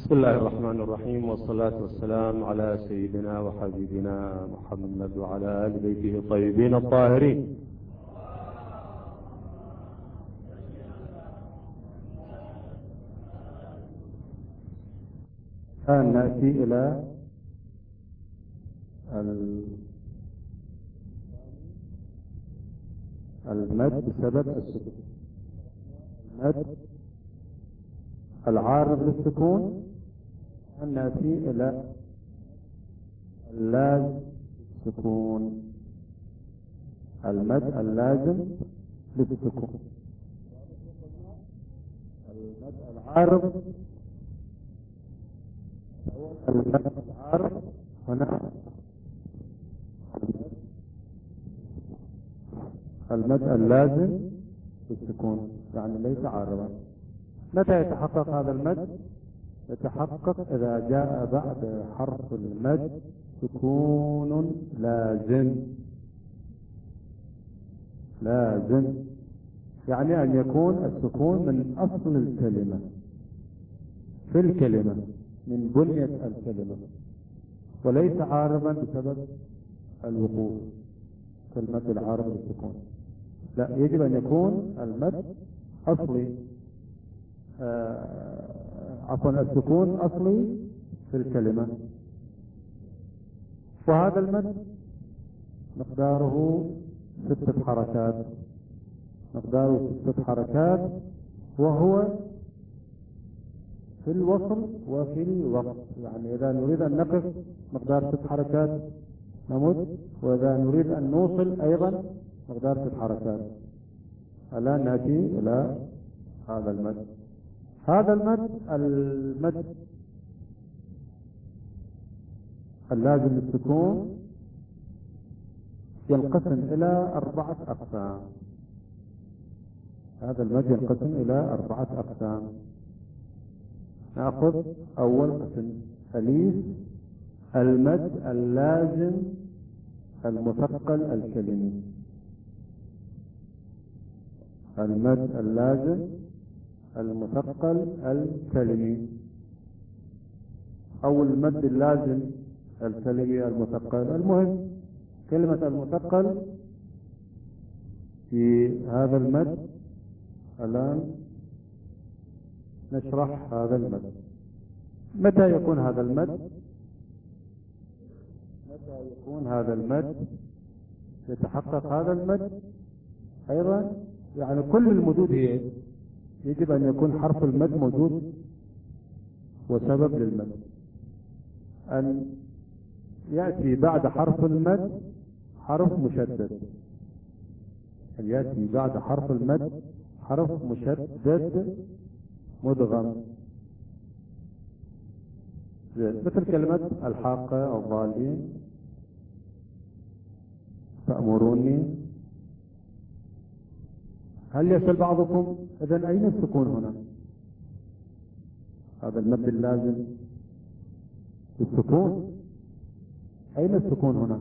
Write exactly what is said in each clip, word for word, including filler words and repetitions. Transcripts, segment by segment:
بسم الله الرحمن الرحيم، والصلاة والسلام على سيدنا وحبيبنا محمد وعلى آل بيته الطيبين الطاهرين. الآن نأتي إلى المد بسبب السكون. المد العارض للسكون. نأتي إلى اللازم للسكون. المد اللازم للسكون. المد العارض المد العارض هنا المد اللازم للسكون، يعني ليس عارضا. متى يتحقق هذا المد؟ يتحقق إذا جاء بعد حرف المد سكون لازم. لازم يعني أن يكون السكون من أصل الكلمة، في الكلمة، من بنية الكلمة، وليس عارضا بسبب الوقوف كالمد العارض للسكون. لا، يجب أن يكون المد أصلي، آه عفوا السكون أصلي في الكلمة. وهذا المد مقداره ستة حركات مقداره ستة حركات وهو في الوصل وفي الوقت. يعني إذا نريد أن نقف مقدار ست حركات نمد، وإذا نريد أن نوصل أيضا مقدار ست حركات. الآن نأتي إلى هذا المد. هذا المد المد اللازم للسكون ينقسم إلى أربعة أقسام. هذا المد ينقسم إلى أربعة أقسام. نأخذ أول قسم أليف، المد اللازم المثقل الكلمي. المد اللازم المثقل الكلمي أو المد اللازم الكلمي المثقل. المهم كلمة المثقل في هذا المد. الآن نشرح هذا المد. متى يكون هذا المد؟ متى يكون هذا المد يتحقق هذا المد أيضا؟ يعني كل المدود هي يجب أن يكون حرف المد موجود، وسبب للمد أن يأتي بعد حرف المد حرف مشدد. أن يأتي بعد حرف المد حرف مشدد مدغم، مثل كلمة الحاقة أو الضالين، تأمروني. هل يسأل بعضكم إذن أين السكون هنا؟ هذا المد اللازم السكون، أين السكون هنا؟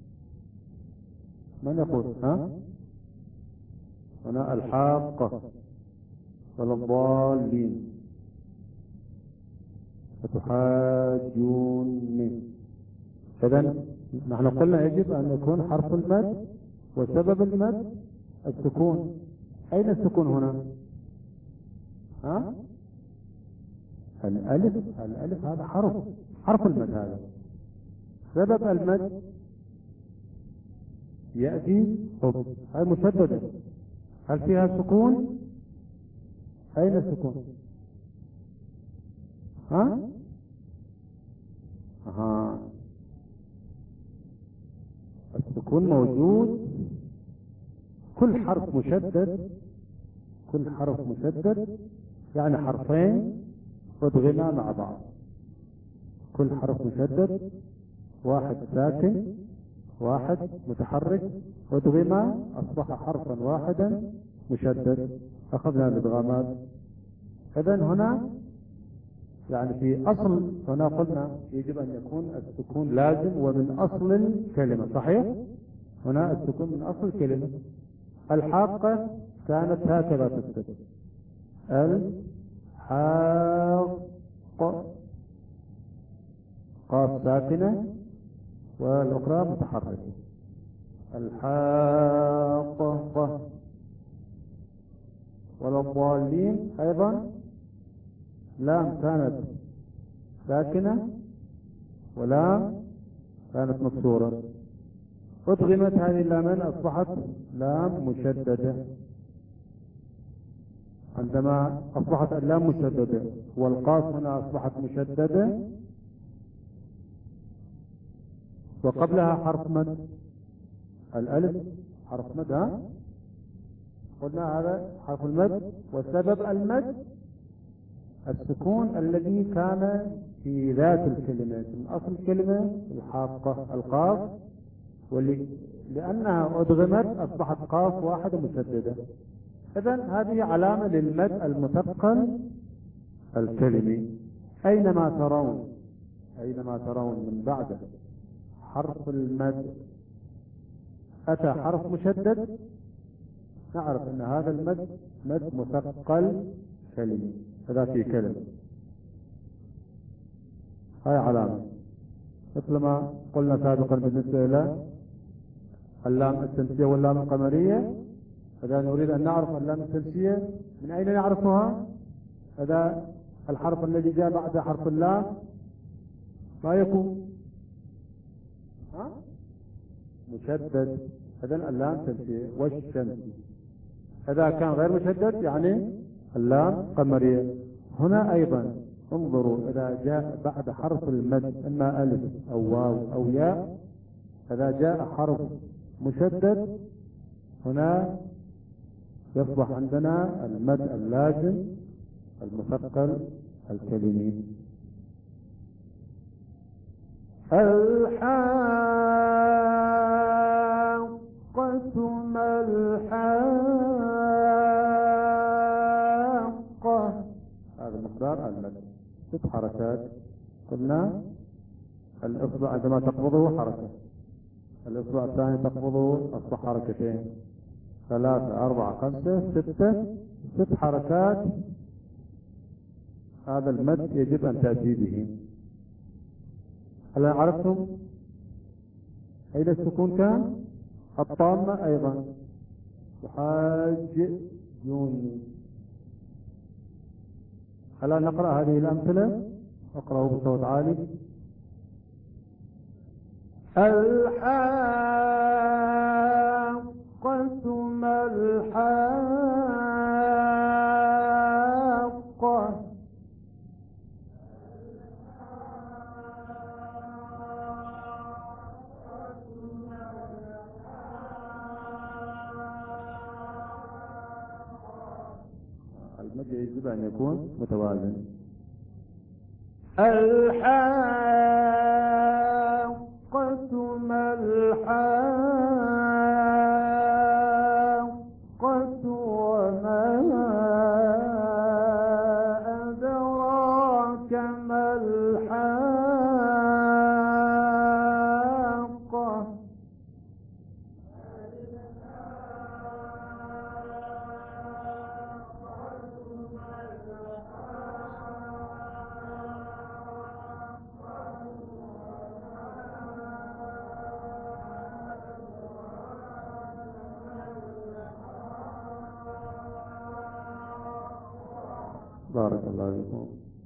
من يقول؟ ها؟ هنا الحاقة والضالين فتحاجوني. إذن نحن قلنا يجب أن يكون حرف المد وسبب المد السكون. أين السكون هنا؟ ها؟ الألف. الألف هذا حرف حرف المد. هذا سبب المد يأتي هاي مشددة. هل فيها سكون؟ أين السكون؟ ها؟ ها السكون موجود. كل حرف مشدد كل حرف مشدد يعني حرفين ادغما مع بعض. كل حرف مشدد، واحد ساكن واحد متحرك، ادغما اصبح حرفا واحدا مشدد. اخذنا الادغامات. اذن هنا يعني في اصل هنا قلنا يجب ان يكون السكون لازم ومن اصل الكلمة. صحيح؟ هنا السكون من اصل الكلمة. الحاقة كانت هكذا تكتب الحاقة ساكنة والأخرى متحركة. الحاقة ولا الضالين أيضا لام كانت ساكنة ولام كانت مكسورة، أدغمت هذه اللامين أصبحت لام مشددة. عندما أصبحت اللام مشددة والقاف هنا أصبحت مشددة وقبلها حرف مد، الألف حرف مد، ها قلنا هذا حرف المد، والسبب المد السكون الذي كان في ذات الكلمة من أصل الكلمة الحاقة القاف، ولأنها أدغمت أصبحت قاف واحدة مشددة. إذن هذه علامة للمد المثقل الكلمي. أينما ترون أينما ترون من بعد حرف المد أتى حرف مشدد نعرف أن هذا المد مد مثقل كلمي، هذا في كلمة، هاي علامة. مثل ما قلنا سابقا بالنسبة إلى اللام الشمسية واللام القمرية، إذا نريد أن نعرف اللام الشمسية من أين نعرفها؟ هذا الحرف الذي جاء بعد حرف اللام ما يكون ها؟ مشدد، هذا اللام الشمسية والشمس. إذا كان غير مشدد يعني اللام قمرية. هنا أيضا انظروا إذا جاء بعد حرف المد إما ألف أو واو أو ياء، إذا جاء حرف مشدد هنا يصبح عندنا المد اللازم المثقل الكلمي. الحاقة ما الحاقة، هذا مقدار المد ست حركات. قلنا الإصبع عندما تقبضه حركة، الإصبع الثاني تقبضه أصبح حركتين، ثلاثة أربعة خمسة ستة، ست حركات. هذا المد يجب أن تأتي به. هل عرفتم أين السكون كان؟ الطامة أيضا وحاج جوني. هلا نقرأ هذه الأمثلة، اقرأوا بصوت عالي. الحاقة ما الحاقة، المد يجب أن يكون متوازن. الحاقة ما الحاقة وما أدراك ما الحاقة. بارك الله فيكم.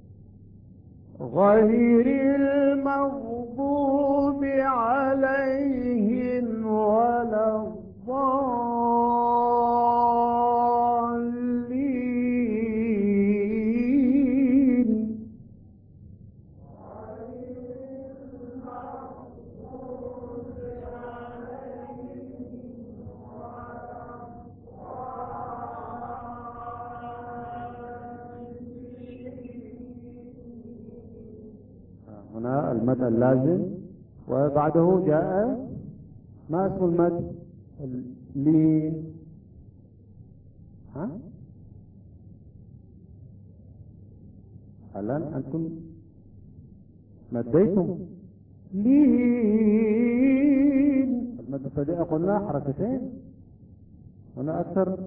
غير المغضوب عليهم ولا الضالين. هنا المد اللازم وبعده جاء ما اسم المد لين، ها الآن أنتم مديتم لين، المد الصديق قلنا حركتين، هنا أكثر.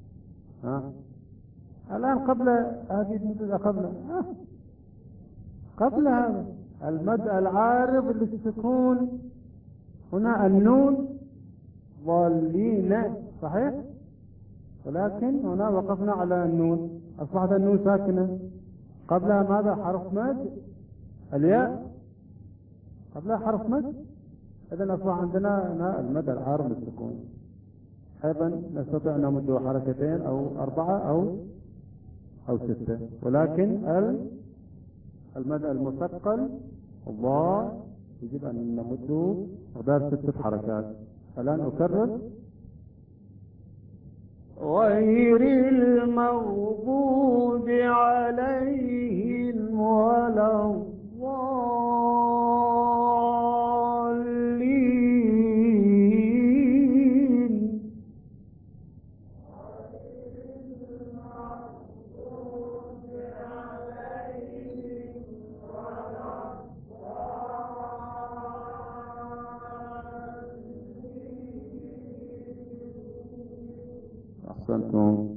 ها الآن قبل هذه المدة قبل قبل هذا المد العارض للسكون هنا النون ضالين صحيح، ولكن هنا وقفنا على النون، أصبحت النون ساكنة. قبلها ماذا؟ حرف مد الياء، قبلها حرف مد، إذن أصبح عندنا هنا المد العارض للسكون. أيضا نستطيع أن نمد حركتين أو أربعة أو أو ستة، ولكن المد المثقل الضاء يجب أن نمده مقدار ستة حركات. الآن أكرر: غير المغضوب عليهم ولا الضالين. أحسنتم.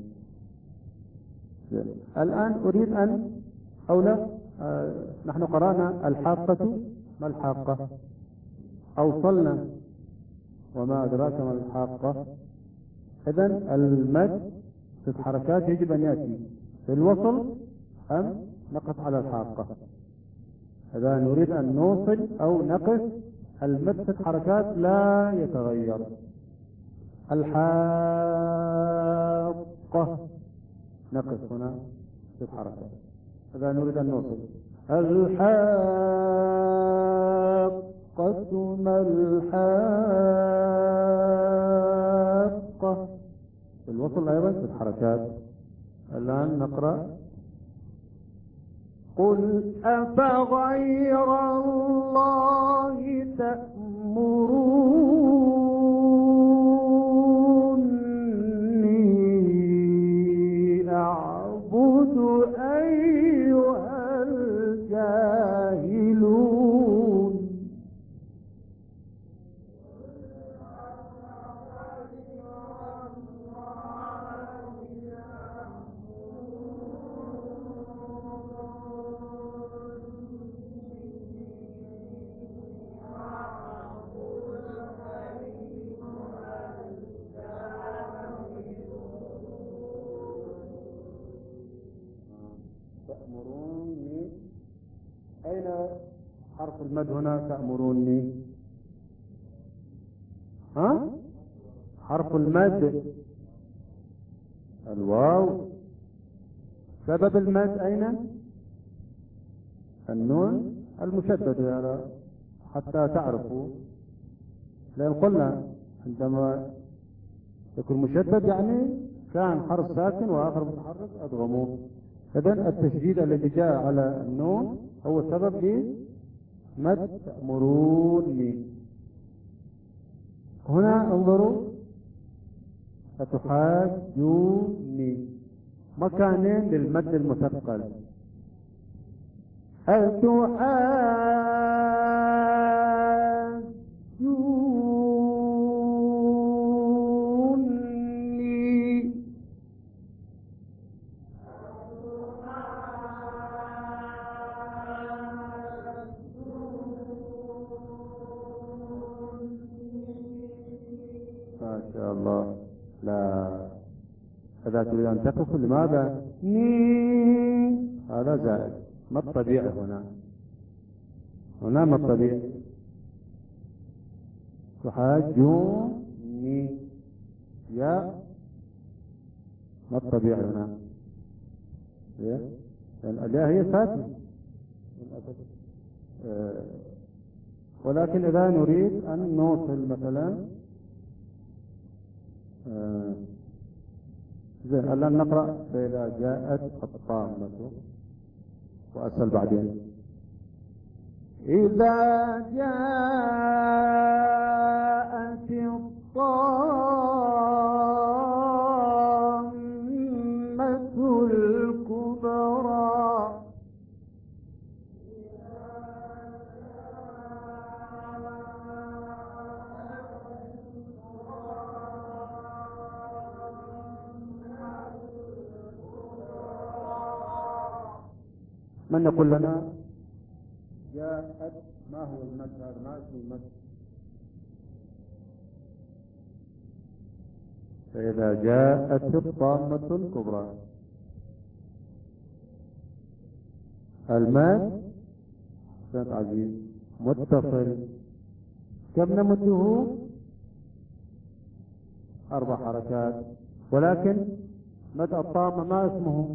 الآن أريد أن أو لا آه نحن قرأنا الحاقة. ما الحاقة؟ أوصلنا وما أدراك ما الحاقة. إذن المد في الحركات يجب أن يأتي في الوصل أم نقف على الحاقة. إذا نريد أن نوصل أو نقف المد في الحركات لا يتغير. الحاقة نقف هنا في الحركة. إذا نريد أن نوصل الحاقة ما الحاقة، في الوصل أيضا في الحركات. الآن نقرأ: قل أفغير الله تأمروني أعبد أيها الجاهلون. تأمروني، أين حرف المد هنا؟ تأمروني، ها؟ حرف المد الواو. سبب المد أين؟ النون المشددة، حتى تعرفوا. لأن قلنا عندما يكون مشدد يعني كان حرف ساكن وآخر متحرك أدغموه. إذن التشديد الذي جاء على النون هو سبب لمد تأمروني. هنا انظروا: أتحاجوني، مكانين للمد المثقل. أتحاجوني، ما شاء الله. لا، إذا تريد أن تقف لماذا؟ ني، هذا زائد. ما الطبيعي هنا؟ هنا ما الطبيعي؟ تحاجوني يا، ما الطبيعي هنا؟ لأن الياء هي ساكنة. أه ولكن إذا نريد أن نوصل مثلا أه زين. الآن نقرأ: فإذا جاءت الطامة، وأسأل بعدين: إذا جاءت الطامة الكبرى. من يقول لنا جاءت، ما هو المد هذا؟ ما اسم المد؟ فإذا جاءت الطامة الكبرى. المد سيد عزيز متصل، كم نمده؟ أربع حركات. ولكن مد الطامة ما اسمه؟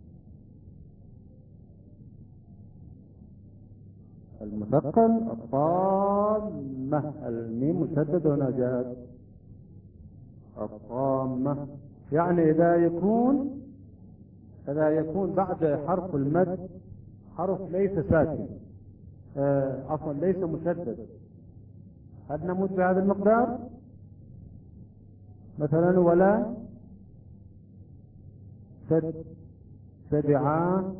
المثقل الطامة، الميم مشدد هنا جاءت الطامة. يعني إذا يكون إذا يكون بعد حرف المد حرف ليس ساكن، آه عفوا ليس مشدد، هل نمد بهذا المقدار؟ مثلا ولا تتبعان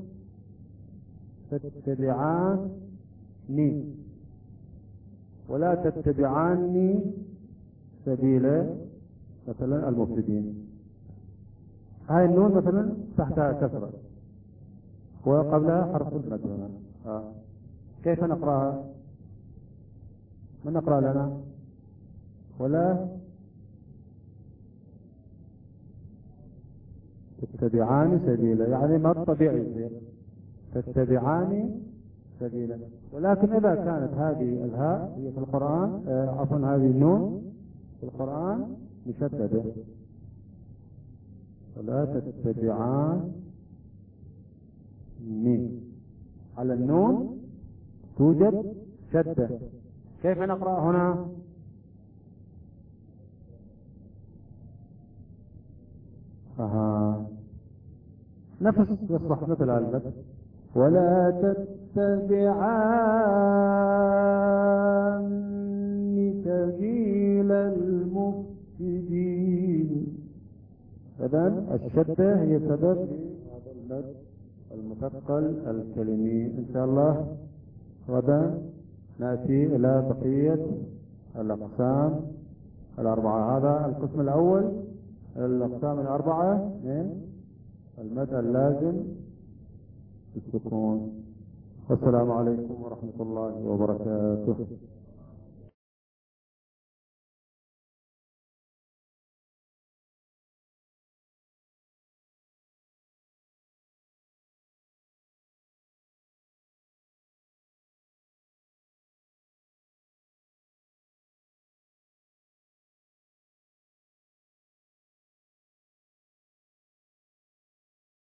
تتبعان ني، ولا تتبعاني سبيل مثلا المفسدين. هاي النون مثلا تحتها كسرة وقبلها حرف المد هنا. آه. كيف نقراها؟ من نقرأ لنا؟ ولا تتبعان سبيلا، يعني ما الطبيعي تتبعان سبيلا. ولكن إذا كانت هذه الهاء هي في القرآن، آه عفوا هذه النون في القرآن مشددة، ولا تتبعان ني، على النون توجد شدة. كيف نقرأ هنا؟ آه. نفس يصبح مثل هذا، ولا تتبعان سبيل المفسدين. إذن الشدة هي سبب هذا المد المثقل الكلمي. إن شاء الله غدا نأتي إلى بقية الأقسام الأربعة. هذا القسم الأول، الأقسام الأربعة من المد اللازم بالسكون. والسلام عليكم ورحمة الله وبركاته.